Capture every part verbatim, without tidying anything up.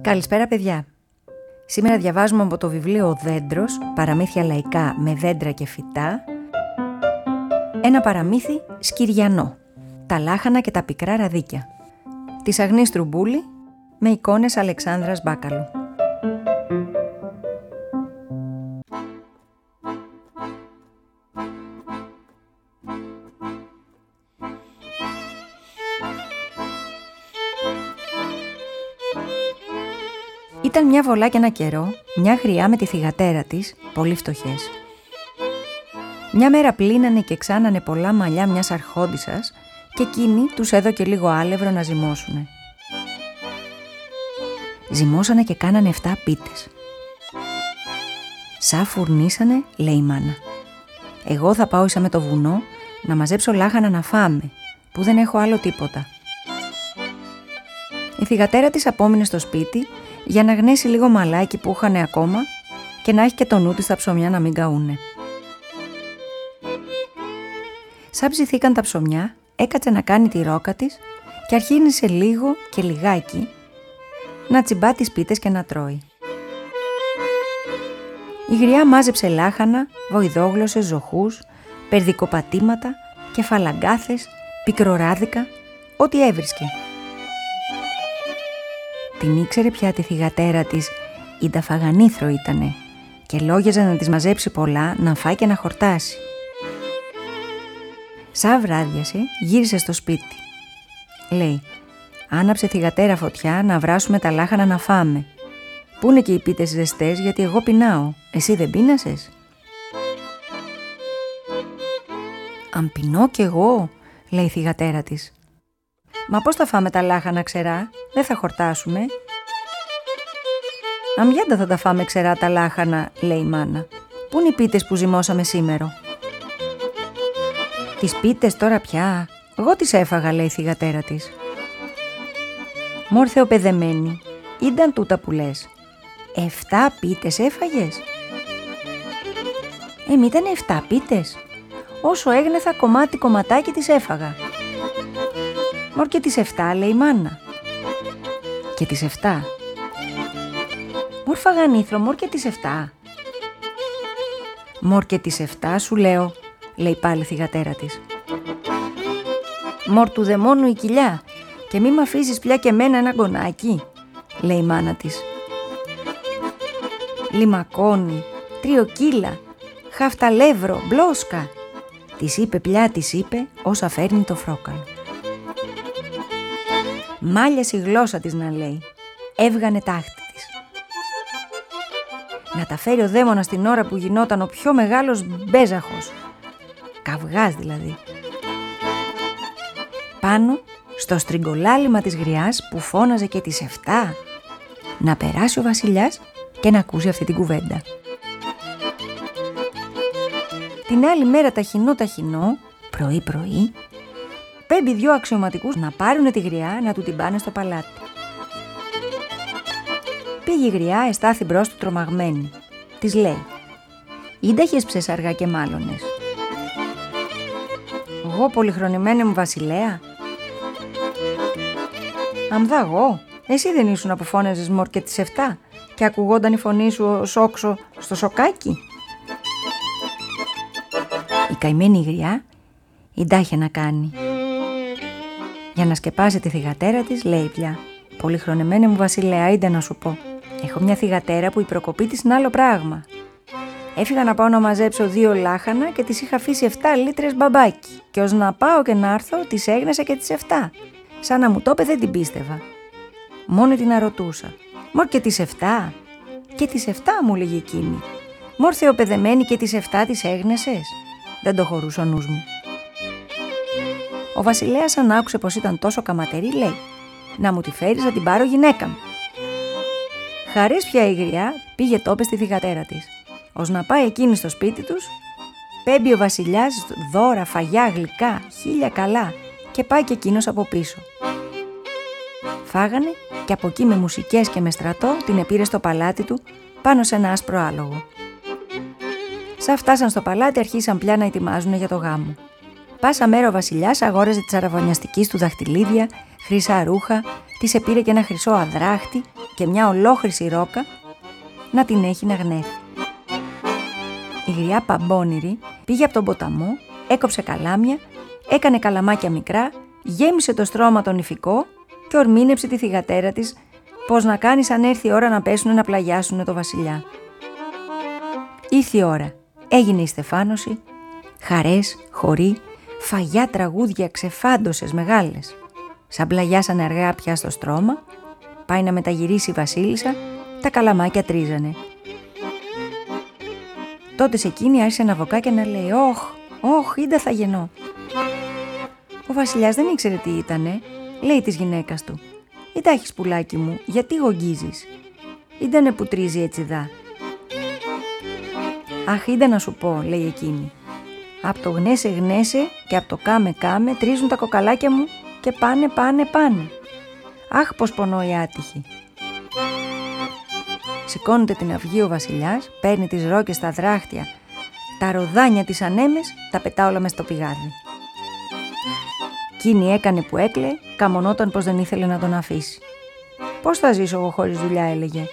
Καλησπέρα παιδιά. Σήμερα διαβάζουμε από το βιβλίο «Ο Δέντρος, παραμύθια λαϊκά με δέντρα και φυτά», ένα παραμύθι σκυριανό, τα λάχανα και τα πικρά ραδίκια, της Αγνής Τρουμπούλη, με εικόνες Αλεξάνδρας Μπάκαλου. Ήταν μια βολά και ένα καιρό, μια γριά με τη θυγατέρα της, πολύ φτωχές. Μια μέρα πλύνανε και ξάνανε πολλά μαλλιά μιας αρχόντισσας και εκείνη τους έδωκε λίγο άλευρο να ζυμώσουνε. Ζυμώσανε και κάνανε εφτά πίτες. Σα φουρνίσανε, λέει η μάνα. Εγώ θα πάω ίσα με το βουνό να μαζέψω λάχανα να φάμε, που δεν έχω άλλο τίποτα. Η θυγατέρα της απόμεινε στο σπίτι για να γνέσει λίγο μαλάκι που είχανε ακόμα και να έχει και το νου της στα ψωμιά να μην καούνε. Σαν ψηθήκαν τα ψωμιά, έκατσε να κάνει τη ρόκα της και αρχίνησε λίγο και λιγάκι να τσιμπά τις πίτες και να τρώει. Η γριά μάζεψε λάχανα, βοηδόγλωσσες, ζωχούς, περδικοπατήματα, κεφαλαγκάθες, πικροράδικα, ό,τι έβρισκε. Την ήξερε πια τη θυγατέρα της, η νταφαγανήθρο ήτανε, και λόγιαζε να της μαζέψει πολλά, να φάει και να χορτάσει. Σαν βράδιασε, γύρισε στο σπίτι. Λέει, άναψε θυγατέρα φωτιά να βράσουμε τα λάχανα να φάμε. Πού είναι και οι πίτες ζεστές, γιατί εγώ πεινάω, εσύ δεν πείνασες? Αν πεινώ κι εγώ, λέει η θυγατέρα της. Μα πώς θα φάμε τα λάχανα ξερά, δεν θα χορτάσουμε. Αμιάντα θα τα φάμε ξερά τα λάχανα, λέει η μάνα. Πού είναι οι πίτες που ζυμώσαμε σήμερο? Τις πίτες τώρα πια, εγώ τις έφαγα, λέει η θυγατέρα της. Μόρθε ο παιδεμένη, ήταν τούτα που λες. Εφτά πίτες έφαγες? Ε, μη ήταν εφτά πίτες. Όσο έγνεθα κομμάτι κομματάκι τις έφαγα. Μωρ και τις εφτά, λέει η μάνα. Και τις εφτά. Μωρ φαγανήθρο, μωρ και τις εφτά. Μωρ και τις εφτά σου λέω, λέει πάλι η θυγατέρα της. Μωρ του δαιμόνου η κοιλιά και μη μ' αφήσεις πια και μένα ένα γκονάκι, λέει η μάνα της. Λιμακόνι, τριοκύλα, χαφταλεύρο, μπλόσκα, της είπε πια, της είπε όσα φέρνει το φρόκαλο. Μάλιασε η γλώσσα της να λέει, έβγανε τάχτη της. Να τα φέρει ο δαίμονας την ώρα που γινόταν ο πιο μεγάλος μπέζαχος, καυγάς δηλαδή. Πάνω στο στριγκολάλημα της γριάς που φώναζε και τις εφτά, να περάσει ο βασιλιάς και να ακούσει αυτή την κουβέντα. Την άλλη μέρα ταχινό ταχινό, πρωί πρωί, πέμπει δυο αξιωματικούς να πάρουνε τη γριά να του την πάνε στο παλάτι. Πήγε η γριά, εστάθη μπρος του τρομαγμένη. Της λέει, «Ίνταχες ψεσαργά και μάλωνες?» «Εγώ πολυχρονημένη μου βασιλέα?» «Αμδά εγώ, εσύ δεν ήσουν που φώναζες μωρ και τις εφτά και ακουγόταν η φωνή σου ως όξο στο σοκάκι?» Η καημένη γριά ιντάχε να κάνει. Για να σκεπάσει τη θυγατέρα της, λέει πια, «Πολυχρονεμένη μου βασιλέα, ίντε να σου πω. Έχω μια θυγατέρα που η προκοπή της είναι άλλο πράγμα. Έφυγα να πάω να μαζέψω δύο λάχανα και της είχα αφήσει εφτά λίτρες μπαμπάκι. Και ως να πάω και να έρθω, της έγνεσα και τις εφτά. Σαν να μου το είπε δεν την πίστευα. Μόνο την αρωτούσα. Μωρ και τις εφτά? Και τις εφτά, μου λέγει εκείνη. Μωρ θεοπαιδεμένη και τις εφτά τις έγνεσες? Δεν το χωρούσε ο νους μου. Ο βασιλέας αν άκουσε πως ήταν τόσο καματερή, λέει, «Να μου τη φέρεις να την πάρω γυναίκα μου». Χαρίς πια η γριά πήγε τόπε στη θυγατέρα της. Ως να πάει εκείνη στο σπίτι τους, πέμπει ο βασιλιάς δώρα, φαγιά, γλυκά, χίλια καλά και πάει και εκείνος από πίσω. Φάγανε και από εκεί με μουσικές και με στρατό την επήρε στο παλάτι του πάνω σε ένα άσπρο άλογο. Σαν φτάσαν στο παλάτι αρχίσαν πια να ετοιμάζουν για το γάμο. Πάσα μέρα ο βασιλιάς αγόραζε της αραβωνιαστικής του δαχτυλίδια, χρυσά ρούχα, της επήρε και ένα χρυσό αδράχτη και μια ολόχρυση ρόκα να την έχει να γνέφει. Η γριά Παμπώνηρη πήγε από τον ποταμό, έκοψε καλάμια, έκανε καλαμάκια μικρά, γέμισε το στρώμα τον Ιφικό και ορμήνεψε τη θυγατέρα της πως να κάνει σαν έρθει η ώρα να πέσουνε να πλαγιάσουνε το βασιλιά. Ήρθε η ώρα, έγινε η στεφάνωση, χαρές, χοροί, φαγιά, τραγούδια, ξεφάντωσες μεγάλες. Σαν πλαγιάσανε αργά πια στο στρώμα, πάει να μεταγυρίσει η βασίλισσα, τα καλαμάκια τρίζανε. Τότε σε εκείνη άρχισε να βοκά και να λέει «Όχ, όχ, ίντα θα γεννώ». Ο βασιλιάς δεν ήξερε τι ήτανε, λέει της γυναίκας του «Ιντάχεις πουλάκι μου, γιατί γογγίζεις, ήτανε που τρίζει έτσι δά». «Αχ, ίντα να σου πω», λέει εκείνη, «απ' το γνέσε γνέσε και απ' το κάμε κάμε τρίζουν τα κοκαλάκια μου και πάνε πάνε πάνε. Αχ, πως πονώ η άτυχη». Σηκώνεται την αυγή ο βασιλιάς, παίρνει τις ρόκες στα δράχτια, τα ροδάνια της ανέμες, τα πετά όλα μες στο πηγάδι. Κίνη έκανε που έκλαιε, καμονόταν πως δεν ήθελε να τον αφήσει. «Πώς θα ζήσω εγώ χωρίς δουλειά», έλεγε.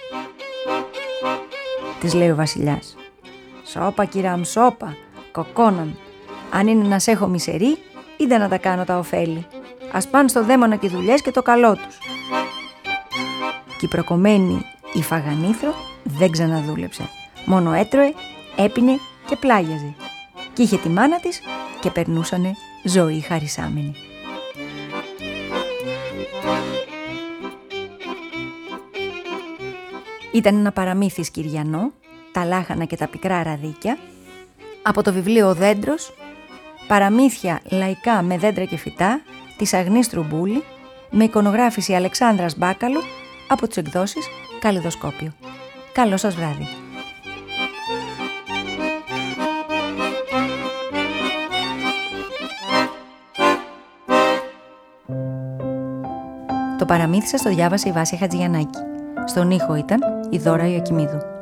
Της λέει ο βασιλιάς «Σώπα κυράμ, σώπα, κοκόναμ, αν είναι να σ' έχω μισερή, είδα να τα κάνω τα ωφέλη. Ας πάνε στο δαίμονα και δουλειές και το καλό τους». Κι η προκομμένη η Φαγανήθρο δεν ξαναδούλεψε. Μόνο έτρωε, έπινε και πλάγιαζε. Κι είχε τη μάνα της και περνούσανε ζωή χαρισάμενη. Ήταν ένα παραμύθι σκυριανό, τα λάχανα και τα πικρά ραδίκια, από το βιβλίο «Ο Δέντρος», παραμύθια λαϊκά με δέντρα και φυτά, της Αγνής Τρουμπούλη, με εικονογράφηση Αλεξάνδρας Μπάκαλου, από τις εκδόσεις Καλλιδοσκόπιο. Καλό σας βράδυ. Το παραμύθι σας το διάβασε η Βάσια Χατζηγιαννάκη. Στον ήχο ήταν η Δώρα Ιακημίδου.